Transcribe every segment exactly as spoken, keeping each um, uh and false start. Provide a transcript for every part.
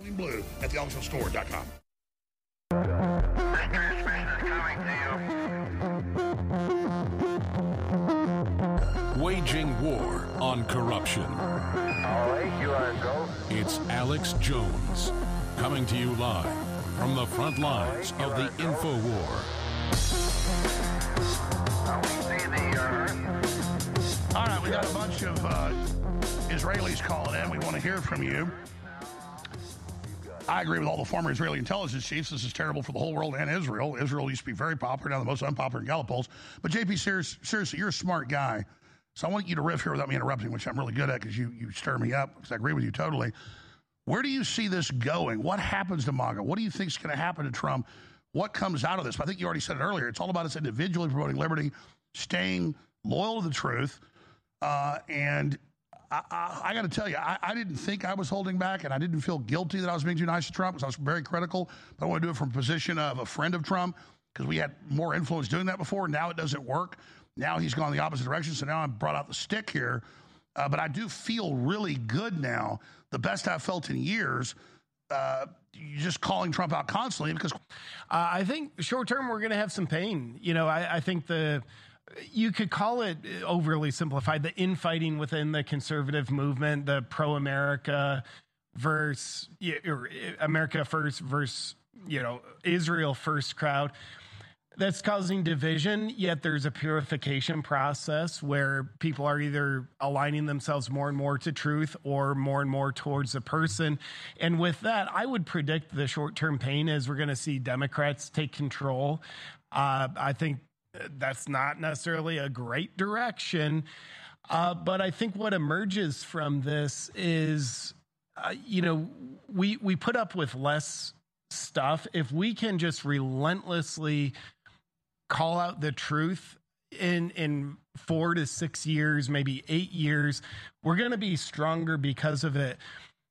Raging Blue at the auction store dot com. This transmission is coming to you. Waging war on corruption. All right, you are go. It's Alex Jones coming to you live from the front lines of the info war. Now we see the Earth. All right, we got a bunch of uh, Israelis calling in. We want to hear from you. I agree with all the former Israeli intelligence chiefs. This is terrible for the whole world and Israel. Israel used to be very popular, now the most unpopular in Gallup polls. But J P, serious, seriously, you're a smart guy. So I want you to riff here without me interrupting, which I'm really good at because you, you stir me up, because I agree with you totally. Where do you see this going? What happens to MAGA? What do you think is going to happen to Trump? What comes out of this? I think you already said it earlier. It's all about us individually promoting liberty, staying loyal to the truth. Uh, and I, I, I got to tell you, I, I didn't think I was holding back, and I didn't feel guilty that I was being too nice to Trump because I was very critical. But I want to do it from a position of a friend of Trump because we had more influence doing that before. Now it doesn't work. Now he's gone the opposite direction, so now I've brought out the stick here. Uh, but I do feel really good now, the best I've felt in years, uh, just calling Trump out constantly because... Uh, I think short-term we're going to have some pain. You know, I, I think the... You could call it overly simplified, the infighting within the conservative movement, the pro-America versus or America first versus, you know, Israel first crowd. That's causing division, yet there's a purification process where people are either aligning themselves more and more to truth or more and more towards the person. And with that, I would predict the short-term pain is we're going to see Democrats take control. Uh, I think that's not necessarily a great direction. Uh, but I think what emerges from this is, uh, you know, we, we put up with less stuff. If we can just relentlessly call out the truth in, in four to six years, maybe eight years, we're going to be stronger because of it.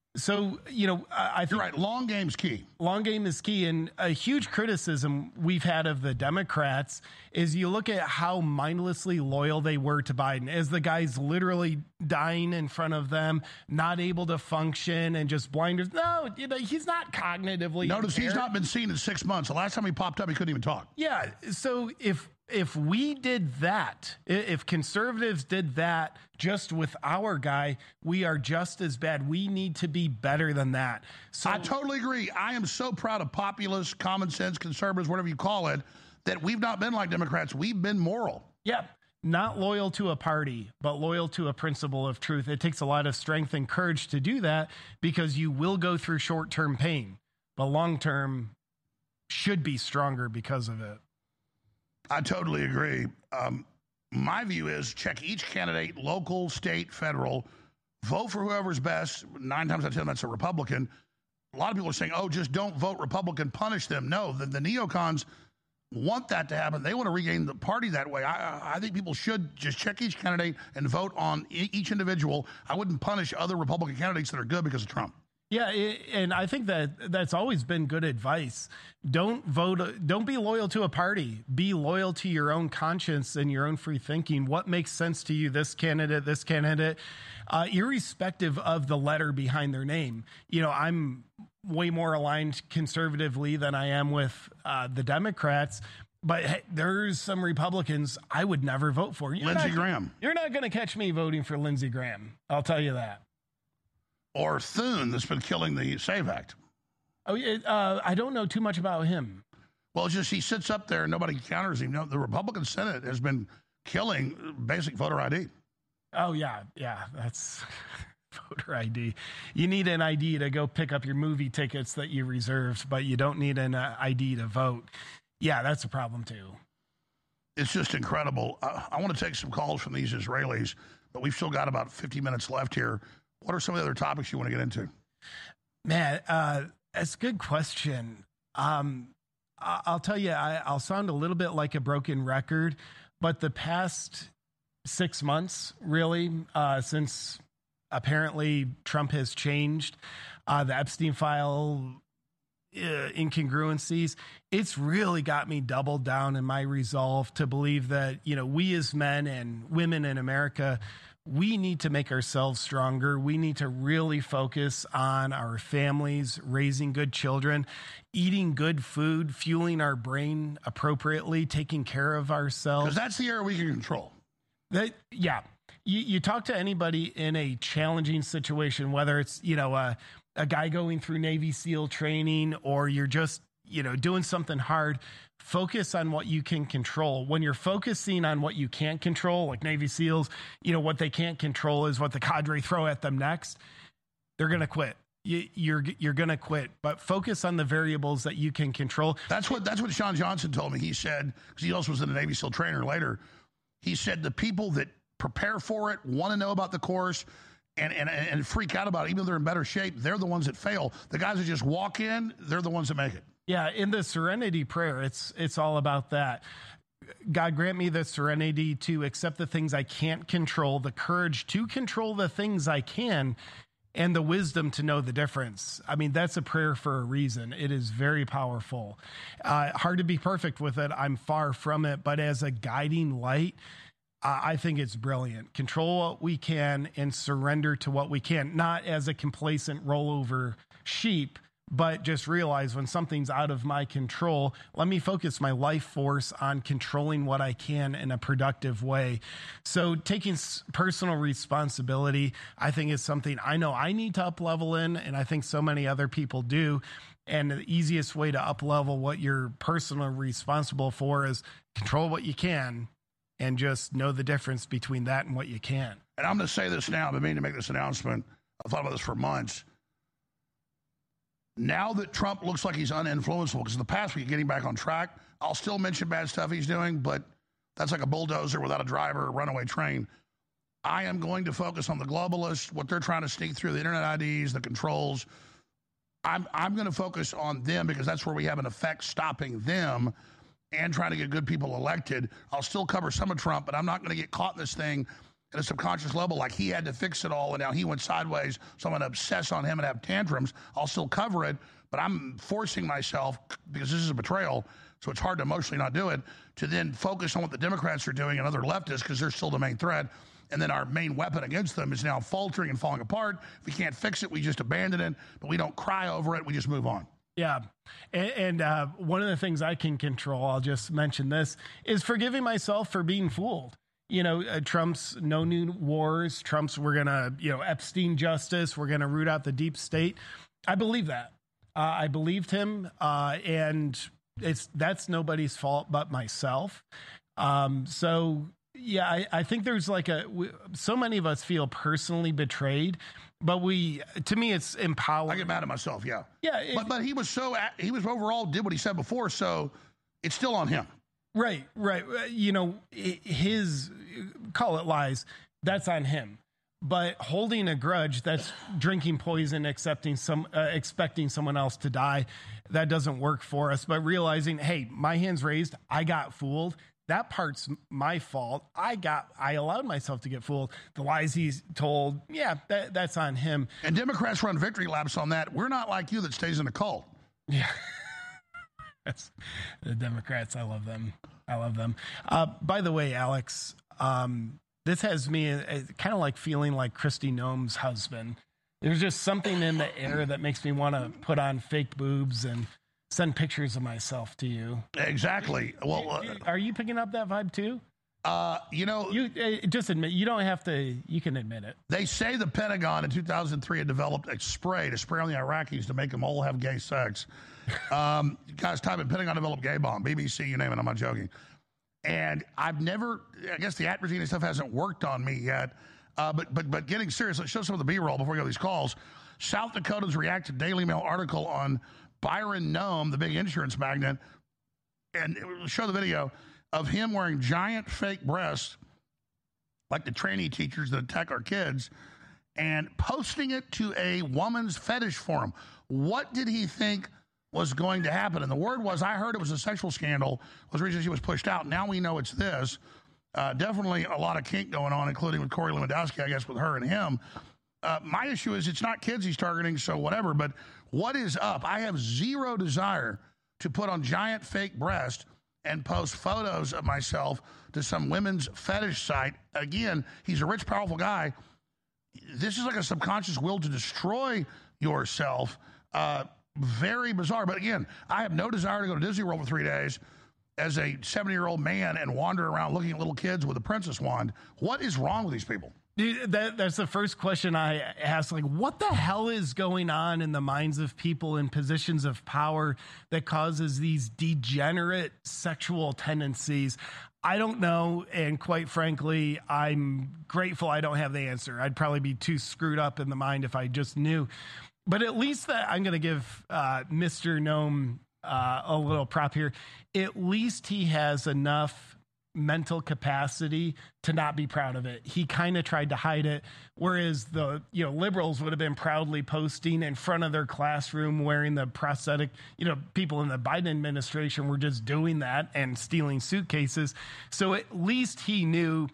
So, you know, I think... You're right. Long game's key. Long game is key. And a huge criticism we've had of the Democrats is you look at how mindlessly loyal they were to Biden as the guy's literally dying in front of them, not able to function and just blinders. No, you know, he's not cognitively Notice impaired. he's not been seen in six months. The last time he popped up, he couldn't even talk. Yeah. So if... If we did that, if conservatives did that just with our guy, we are just as bad. We need to be better than that. So I totally agree. I am so proud of populists, common sense, conservatives, whatever you call it, that we've not been like Democrats. We've been moral. Yeah. Not loyal to a party, but loyal to a principle of truth. It takes a lot of strength and courage to do that because you will go through short-term pain, but long-term should be stronger because of it. I totally agree. Um, my view is check each candidate, local, state, federal, vote for whoever's best. Nine times out of ten, that's a Republican. A lot of people are saying, oh, just don't vote Republican, punish them. No, the, the neocons want that to happen. They want to regain the party that way. I, I think people should just check each candidate and vote on each individual. I wouldn't punish other Republican candidates that are good because of Trump. Yeah, and I think that that's always been good advice. Don't vote, don't be loyal to a party. Be loyal to your own conscience and your own free thinking. What makes sense to you, this candidate, this candidate, uh, irrespective of the letter behind their name. You know, I'm way more aligned conservatively than I am with uh, the Democrats. But hey, there's some Republicans I would never vote for. You're Lindsey not, Graham. You're not going to catch me voting for Lindsey Graham. I'll tell you that. Or Thune, that's been killing the SAVE Act. Oh, yeah, uh, I don't know too much about him. Well, it's just he sits up there and nobody counters him. You know, the Republican Senate has been killing basic voter I D. Oh, yeah, yeah, that's voter I D. You need an I D to go pick up your movie tickets that you reserved, but you don't need an uh, I D to vote. Yeah, that's a problem, too. It's just incredible. Uh, I want to take some calls from these Israelis, but we've still got about fifty minutes left here. What are some of the other topics you want to get into? Man, uh, that's a good question. Um, I- I'll tell you, I- I'll sound a little bit like a broken record, but the past six months, really, uh, since apparently Trump has changed, uh, the Epstein file uh, incongruencies, it's really got me doubled down in my resolve to believe that, you know, we as men and women in America, we need to make ourselves stronger. We need to really focus on our families, raising good children, eating good food, fueling our brain appropriately, taking care of ourselves. Because that's the area we can control. That, yeah. You, you talk to anybody in a challenging situation, whether it's, you know, a, a guy going through Navy SEAL training, or you're just, you know, doing something hard, focus on what you can control. When you're focusing on what you can't control, like Navy SEALs, you know, what they can't control is what the cadre throw at them next. They're going to quit. You, you're you're going to quit, but focus on the variables that you can control. That's what that's what Sean Johnson told me. He said, because he also was in a Navy SEAL trainer later, he said the people that prepare for it, want to know about the course, and, and, and freak out about it, even though they're in better shape, they're the ones that fail. The guys that just walk in, they're the ones that make it. Yeah, in the Serenity Prayer, it's it's all about that. God, grant me the serenity to accept the things I can't control, the courage to control the things I can, and the wisdom to know the difference. I mean, that's a prayer for a reason. It is very powerful. Uh, hard to be perfect with it. I'm far from it. But as a guiding light, uh, I think it's brilliant. Control what we can and surrender to what we can, not as a complacent rollover sheep, but just realize when something's out of my control, let me focus my life force on controlling what I can in a productive way. So taking personal responsibility, I think, is something I know I need to up level in, and I think so many other people do. And the easiest way to up level what you're personally responsible for is control what you can and just know the difference between that and what you can't. And I'm going to say this now. I've been meaning to make this announcement. I've thought about this for months. Now that Trump looks like he's uninfluenceable, because in the past we could get him back on track, I'll still mention bad stuff he's doing, but that's like a bulldozer without a driver, a runaway train. I am going to focus on the globalists, what they're trying to sneak through, the internet I Ds, the controls. I'm, I'm going to focus on them because that's where we have an effect stopping them and trying to get good people elected. I'll still cover some of Trump, but I'm not going to get caught in this thing at a subconscious level, like he had to fix it all and now he went sideways, so I'm going to obsess on him and have tantrums. I'll still cover it, but I'm forcing myself, because this is a betrayal, so it's hard to emotionally not do it, to then focus on what the Democrats are doing and other leftists, because they're still the main threat. And then our main weapon against them is now faltering and falling apart. If we can't fix it, we just abandon it, but we don't cry over it. We just move on. Yeah. And, and uh, one of the things I can control, I'll just mention this, is forgiving myself for being fooled. You know, uh, Trump's no new wars. Trump's, we're going to, you know, Epstein justice. We're going to root out the deep state. I believe that. Uh, I believed him. Uh, and it's, that's nobody's fault but myself. Um, so, yeah, I, I think there's like a, we, so many of us feel personally betrayed, but we, to me, it's empowering. I get mad at myself. Yeah. Yeah. If, but, but he was so, he was overall did what he said before. So it's still on him. Right, right. You know, his, call it lies, that's on him. But holding a grudge, that's drinking poison, accepting some, uh, expecting someone else to die, that doesn't work for us. But realizing, hey, my hand's raised, I got fooled. That part's my fault. I got, I allowed myself to get fooled. The lies he's told, yeah, that, that's on him. And Democrats run victory laps on that. We're not like you that stays in a cult. Yeah. That's the Democrats. I love them. I love them. Uh, by the way, Alex, um, this has me uh, kind of like feeling like Kristi Noem's husband. There's just something in the air that makes me want to put on fake boobs and send pictures of myself to you. Exactly. Well, uh, are you picking up that vibe too? Uh, you know, you uh, just admit, you don't have to, you can admit it. They say the Pentagon in two thousand three had developed a spray to spray on the Iraqis to make them all have gay sex. Um, guys, type in Pentagon developed gay bomb, B B C, you name it, I'm not joking. And I've never, I guess the atrazine and stuff hasn't worked on me yet. Uh, but, but, but getting serious, let's show some of the B-roll before we go to these calls. South Dakota's reacted Daily Mail article on Byron Noem, the big insurance magnate, and it will show the video of him wearing giant fake breasts, like the trainee teachers that attack our kids, and posting it to a woman's fetish forum. What did he think was going to happen? And the word was, I heard it was a sexual scandal, was the reason she was pushed out. Now we know it's this. Uh, definitely a lot of kink going on, including with Corey Lewandowski, I guess, with her and him. Uh, my issue is it's not kids he's targeting, so whatever, but what is up? I have zero desire to put on giant fake breasts and post photos of myself to some women's fetish site. Again, he's a rich, powerful guy. This is like a subconscious will to destroy yourself. Uh, very bizarre. But again, I have no desire to go to Disney World for three days as a seventy-year-old man and wander around looking at little kids with a princess wand. What is wrong with these people? Dude, that, that's the first question I ask. Like, what the hell is going on in the minds of people in positions of power that causes these degenerate sexual tendencies? I don't know. And quite frankly, I'm grateful I don't have the answer. I'd probably be too screwed up in the mind if I just knew. But at least that I'm going to give uh, Mister Gnome uh, a little prop here. At least he has enough mental capacity to not be proud of it. He kind of tried to hide it, whereas the you know liberals would have been proudly posting in front of their classroom wearing the prosthetic. You know, people in the Biden administration were just doing that and stealing suitcases. So at least he knew,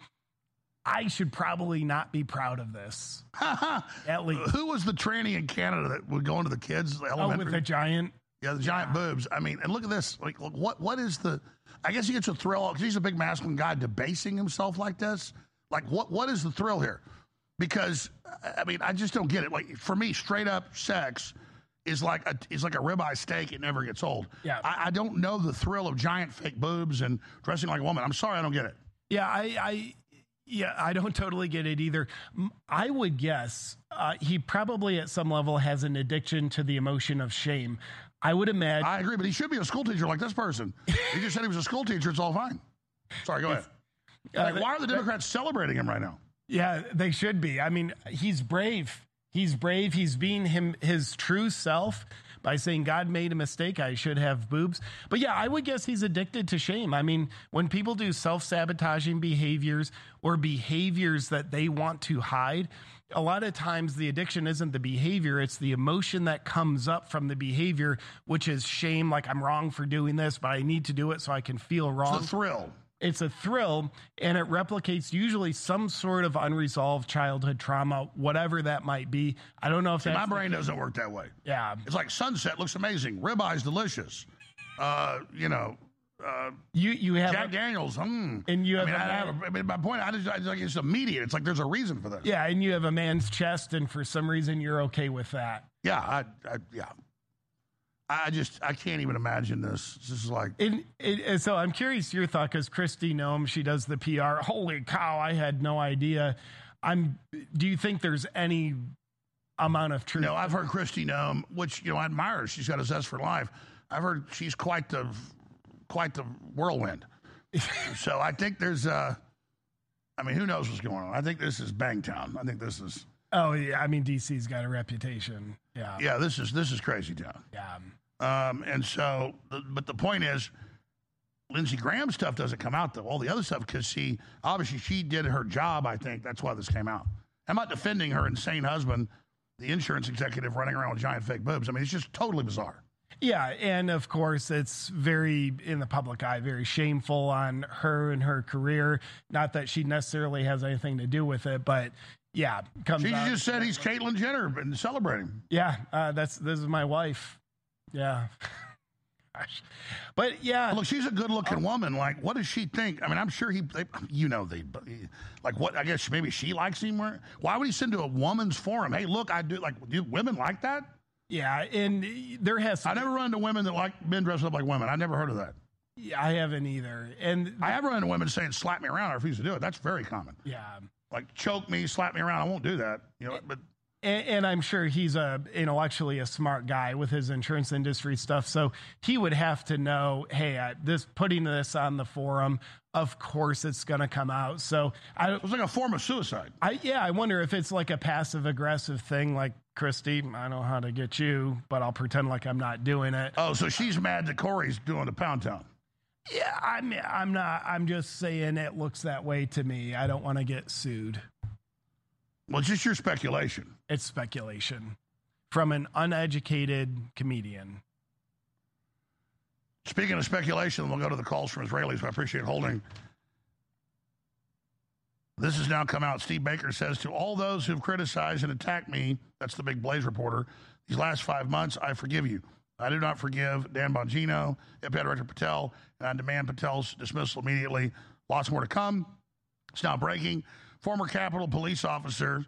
I should probably not be proud of this. At least. Who was the tranny in Canada that would go into the kids' Oh, elementary? with the giant. Yeah, the giant yeah. boobs. I mean, and look at this. Like, look, what what is the? I guess he gets a thrill because he's a big masculine guy debasing himself like this. Like, what what is the thrill here? Because I mean, I just don't get it. Like, for me, straight up sex is like a is like a ribeye steak. It never gets old. Yeah, I, I don't know the thrill of giant fake boobs and dressing like a woman. I'm sorry, I don't get it. Yeah, I. I Yeah, I don't totally get it either. I would guess uh, he probably at some level has an addiction to the emotion of shame. I would imagine. I agree, but he should be a school teacher like this person. He just said he was a school teacher. It's all fine. Sorry, go ahead. Uh, like, why are the Democrats celebrating him right now? Yeah, they should be. I mean, he's brave. He's brave. He's being him his true self by saying God made a mistake. I should have boobs. But yeah, I would guess he's addicted to shame. I mean, when people do self-sabotaging behaviors or behaviors that they want to hide, a lot of times the addiction isn't the behavior, it's the emotion that comes up from the behavior, which is shame, like I'm wrong for doing this, but I need to do it so I can feel wrong. It's a thrill. It's a thrill, and it replicates usually some sort of unresolved childhood trauma, whatever that might be. I don't know if See, that's... My brain doesn't work that way. Yeah. It's like sunset looks amazing. Ribeye's delicious. Uh, you know... Uh, you you have Jack Daniels, hmm. and you have. I mean, a, I have a, I mean, my point. I just, I just like it's immediate. It's like there's a reason for this. Yeah, and you have a man's chest, and for some reason you're okay with that. Yeah, I, I yeah. I just I can't even imagine this. This is like. And, and so I'm curious your thought because Christy Nome, she does the P R. Holy cow! I had no idea. I'm. Do you think there's any amount of truth? No, I've heard Christy Nome, which you know I admire her. She's got a zest for life. I've heard she's quite the. Quite the whirlwind. So I think there's, uh, I mean, who knows what's going on? I think this is Bangtown. I think this is. Oh yeah, I mean D C's got a reputation. Yeah. Yeah, this is this is crazy town. Yeah. Um, and so, but the point is, Lindsey Graham stuff doesn't come out though. All the other stuff because she obviously she did her job. I think that's why this came out. I'm not defending her insane husband, the insurance executive running around with giant fake boobs. I mean, it's just totally bizarre. Yeah, and of course, it's very, in the public eye, very shameful on her and her career. Not that she necessarily has anything to do with it, but yeah. Comes she out, just said he's Caitlyn Jenner and celebrating. Yeah, uh, that's this is my wife. Yeah. Gosh. But yeah. Look, she's a good-looking woman. Like, what does she think? I mean, I'm sure he, they, you know, they, like, what, I guess maybe she likes him. Why would he send to a woman's forum? Hey, look, I do, like, do women like that? Yeah, and there has to I never run into women that like men dressed up like women. I never heard of that. Yeah, I haven't either. And I have run into women saying, slap me around. I refuse to do it. That's very common. Yeah. Like, choke me, slap me around. I won't do that. You know, but. And, and I'm sure he's a intellectually a smart guy with his insurance industry stuff. So he would have to know, hey, I, this putting this on the forum, of course it's going to come out. So I, it was like a form of suicide. I, yeah, I wonder if it's like a passive aggressive thing, like Christy, I know how to get you, but I'll pretend like I'm not doing it. Oh, so she's mad that Corey's doing the Pound Town. Yeah, I'm. I'm not. I'm just saying it looks that way to me. I don't want to get sued. Well, it's just your speculation. It's speculation from an uneducated comedian. Speaking of speculation, we'll go to the calls from Israelis, who I appreciate holding. This has now come out. Steve Baker says, to all those who've criticized and attacked me, that's the big Blaze reporter, these last five months, I forgive you. I do not forgive Dan Bongino, F B I Director Patel, and I demand Patel's dismissal immediately. Lots more to come. It's now breaking. Former Capitol Police officer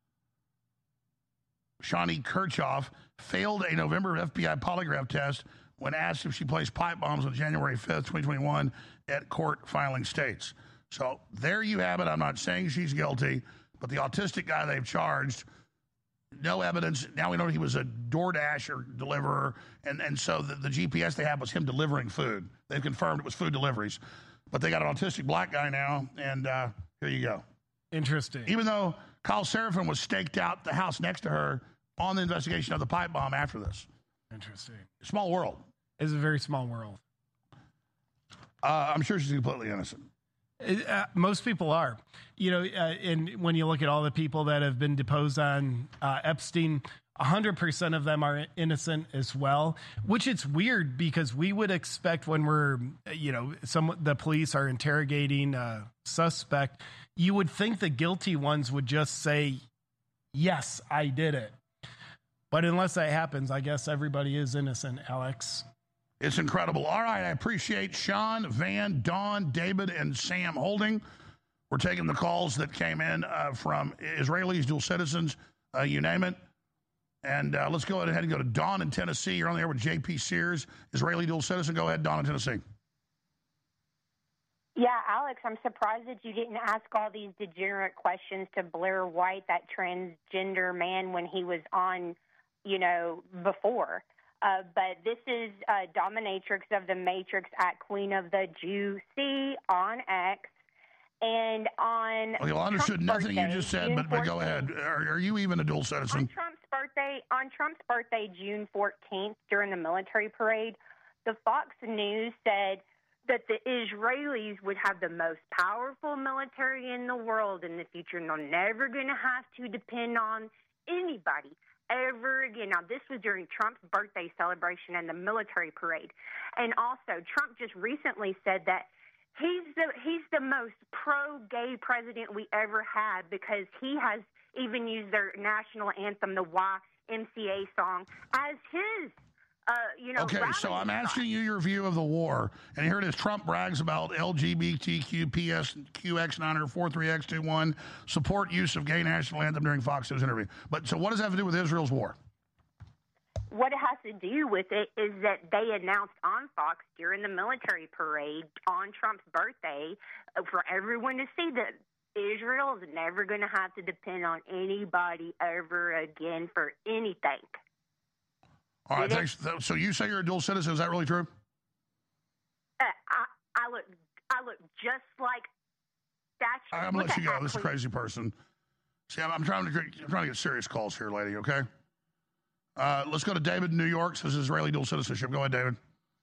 Shawnee Kirchhoff failed a November F B I polygraph test when asked if she placed pipe bombs on January fifth, twenty twenty-one at court filing states. So there you have it. I'm not saying she's guilty, but the autistic guy they've charged, no evidence. Now we know he was a DoorDash or deliverer, and, and so the, the G P S they had was him delivering food. They've confirmed it was food deliveries. But they got an autistic black guy now, and uh, here you go. Interesting. Even though Kyle Seraphin was staked out the house next to her on the investigation of the pipe bomb after this. Interesting. Small world. It's a very small world. Uh, I'm sure she's completely innocent. Uh, most people are, you know, uh, and when you look at all the people that have been deposed on uh, Epstein, one hundred percent of them are innocent as well, which it's weird because we would expect when we're, you know, some the police are interrogating a suspect, you would think the guilty ones would just say, yes, I did it. But unless that happens, I guess everybody is innocent, Alex. It's incredible. All right, I appreciate Sean, Van, Don, David, and Sam holding. We're taking the calls that came in uh, from Israelis, dual citizens, uh, you name it. And uh, let's go ahead and go to Don in Tennessee. You're on the air with J P Sears, Israeli dual citizen. Go ahead, Don in Tennessee. Yeah, Alex, I'm surprised that you didn't ask all these degenerate questions to Blair White, that transgender man, when he was on, you know, before. Uh, but this is uh, Dominatrix of the Matrix at Queen of the Juicy on X. And on Okay, well, I understood Trump's nothing birthday, you just said, June but, but go fourteenth, ahead. Are, are you even a dual citizen? On Trump's birthday, on Trump's birthday, June fourteenth, during the military parade, the Fox News said that the Israelis would have the most powerful military in the world in the future, and they're never going to have to depend on anybody ever again. Now, this was during Trump's birthday celebration and the military parade. And also, Trump just recently said that he's the he's the most pro-gay president we ever had because he has even used their national anthem, the Y M C A song, as his, uh, you know, Okay, so I'm asking you your view of the war. And here it is. Trump brags about L G B T Q P S Q X nine forty-three X twenty-one, support use of gay national anthem during Fox News interview. But so what does that have to do with Israel's war? What it has to do with it is that they announced on Fox during the military parade on Trump's birthday for everyone to see that Israel is never going to have to depend on anybody ever again for anything. All right, It thanks. So you say you're a dual citizen. Is that really true? Uh, I, I look, I look just like that. I'm going to let you go. This is a crazy person. See, I'm, I'm, trying to, I'm trying to get serious calls here, lady, okay? Uh, let's go to David in New York. Says Israeli dual citizenship. Go ahead, David.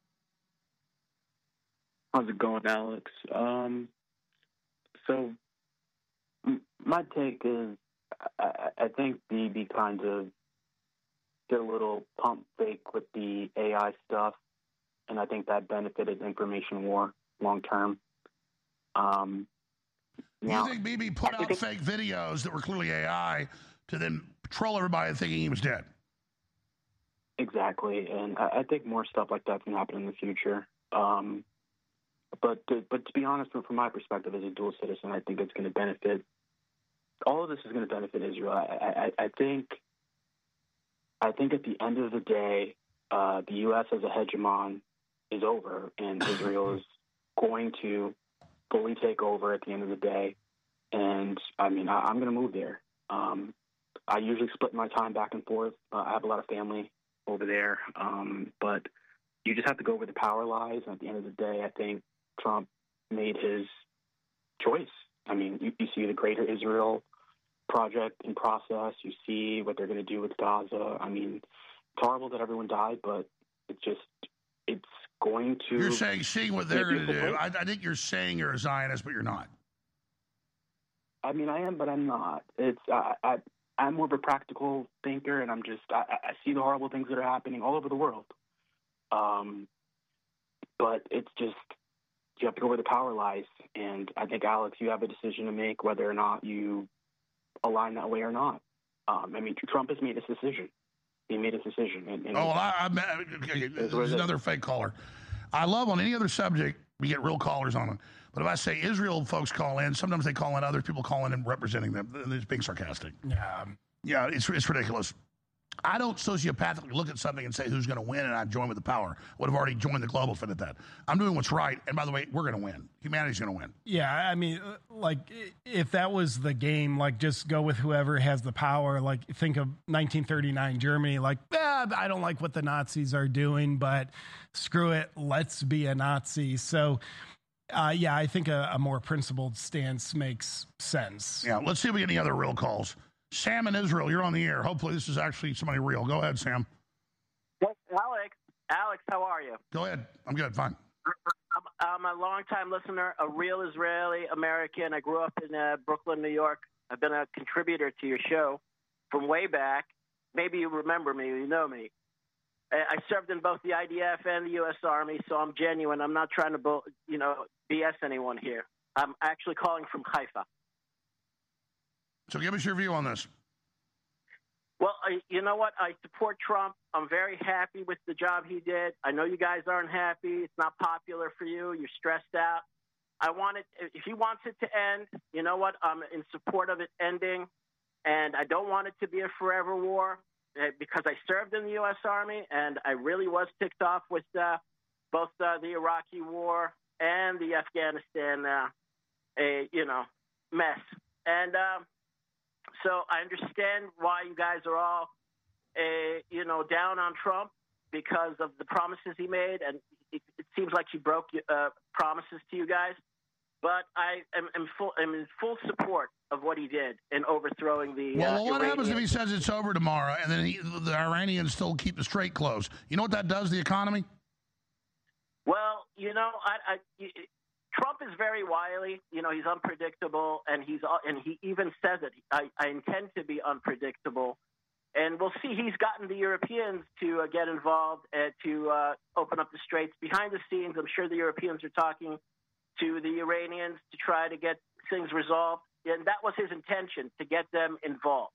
How's it going, Alex? Um, so m- my take is I, I think Bibi kind of did a little pump fake with the A I stuff, and I think that benefited information war long term. Um, you think Bibi put out fake videos that were clearly A I to then troll everybody thinking he was dead? Exactly, and I, I think more stuff like that can happen in the future. Um, but to, but to be honest, from, from my perspective as a dual citizen, I think it's going to benefit. All of this is going to benefit Israel. I, I, I think. I think at the end of the day, uh, the U S as a hegemon is over, and Israel is going to fully take over at the end of the day. And I mean, I, I'm going to move there. Um, I usually split my time back and forth. Uh, I have a lot of family over there, um, but you just have to go where the power lies. And at the end of the day, I think Trump made his choice. I mean, you, you see the Greater Israel project in process. You see what they're going to do with Gaza. I mean, it's horrible that everyone died, but it's just, it's going to... You're saying, seeing what they're going to do. I, I think you're saying you're a Zionist, but you're not. I mean, I am, but I'm not. It's I, I, I'm more of a practical thinker, and I'm just, I, I see the horrible things that are happening all over the world. Um, but it's just, you have to go where the power lies. And I think, Alex, you have a decision to make whether or not you align that way or not. Um, I mean, Trump has made his decision. he made his decision. And, and Oh, well, I, I, okay, this is another fake caller. I love on any other subject, we get real callers on it. But if I say Israel folks call in, sometimes they call in other people call in and representing them. They're just being sarcastic. Yeah. Yeah, it's, it's ridiculous. I don't sociopathically look at something and say who's going to win and I join with the power. Would have already joined the global fit at that. I'm doing what's right. And by the way, we're going to win. Humanity's going to win. Yeah, I mean, like, if that was the game, like, just go with whoever has the power. Like, think of nineteen thirty-nine Germany. Like, eh, I don't like what the Nazis are doing, but screw it, let's be a Nazi. So, uh, yeah, I think a, a more principled stance makes sense. Yeah, let's see if we get any other real calls. Sam in Israel, you're on the air. Hopefully this is actually somebody real. Go ahead, Sam. Yes, Alex. Alex, how are you? Go ahead. I'm good. Fine. I'm, I'm a long-time listener, a real Israeli American. I grew up in uh, Brooklyn, New York. I've been a contributor to your show from way back. Maybe you remember me, you know me. I served in both the I D F and the U S Army, so I'm genuine. I'm not trying to, you know, B S anyone here. I'm actually calling from Haifa. So give us your view on this. Well, I, you know what? I support Trump. I'm very happy with the job he did. I know you guys aren't happy. It's not popular for you. You're stressed out. I want it, if he wants it to end, you know what? I'm in support of it ending. And I don't want it to be a forever war because I served in the U S Army and I really was ticked off with uh, both uh, the Iraqi war and the Afghanistan, uh, a, you know, mess. And, um, So I understand why you guys are all, uh, you know, down on Trump because of the promises he made, and it, it seems like he broke uh, promises to you guys. But I am, am full, am in full support of what he did in overthrowing the. Well, uh, what Iranian- happens if he says it's over tomorrow, and then he, the Iranians still keep the strait closed? You know what that does to the economy? Well, you know, I. I Trump is very wily. You know, he's unpredictable, and he's and he even says it. I, I intend to be unpredictable, and we'll see. He's gotten the Europeans to uh, get involved and to uh, open up the straits behind the scenes. I'm sure the Europeans are talking to the Iranians to try to get things resolved, and that was his intention, to get them involved.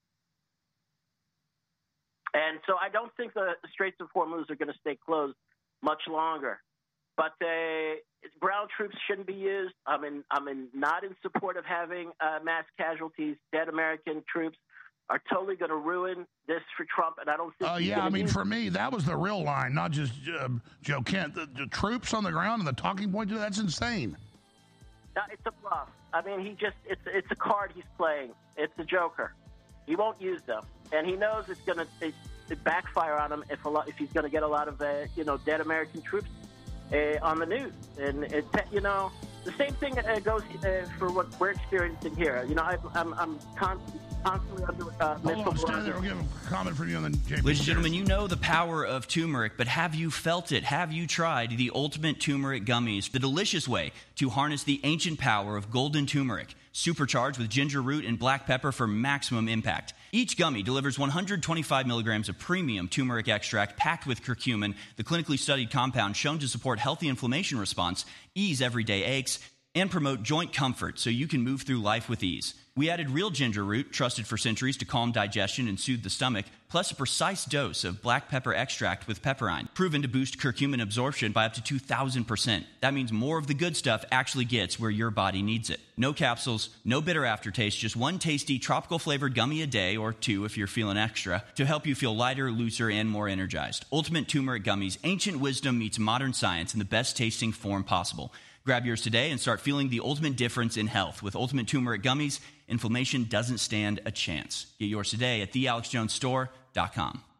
And so I don't think the Straits of Hormuz are going to stay closed much longer. But uh, ground troops shouldn't be used. I'm in, I'm in, not in support of having uh, mass casualties. Dead American troops are totally going to ruin this for Trump, and I don't think. Oh, uh, yeah, I mean, for me, that was the real line, not just uh, Joe Kent. The, the troops on the ground and the talking point, that's insane. No, it's a bluff. I mean, he just, it's it's a card he's playing. It's a joker. He won't use them. And he knows it's going to it backfire on him if a lot, if he's going to get a lot of, uh, you know, dead American troops Uh, on the news. And, it, you know, the same thing uh, goes uh, for what we're experiencing here. You know, I, I'm, I'm constantly, constantly under uh, Hold on, stand there. We'll give a comment from you and then J P. Ladies and gentlemen, you know the power of turmeric, but have you felt it? Have you tried the Ultimate Turmeric Gummies, the delicious way to harness the ancient power of golden turmeric, supercharged with ginger root and black pepper for maximum impact? Each gummy delivers one hundred twenty-five milligrams of premium turmeric extract packed with curcumin, the clinically studied compound shown to support healthy inflammation response, ease everyday aches, and promote joint comfort so you can move through life with ease. We added real ginger root, trusted for centuries to calm digestion and soothe the stomach, plus a precise dose of black pepper extract with pepperine, proven to boost curcumin absorption by up to two thousand percent. That means more of the good stuff actually gets where your body needs it. No capsules, no bitter aftertaste, just one tasty tropical flavored gummy a day, or two if you're feeling extra, to help you feel lighter, looser, and more energized. Ultimate Turmeric Gummies, ancient wisdom meets modern science in the best tasting form possible. Grab yours today and start feeling the ultimate difference in health. With Ultimate Turmeric Gummies, inflammation doesn't stand a chance. Get yours today at the alex jones store dot com.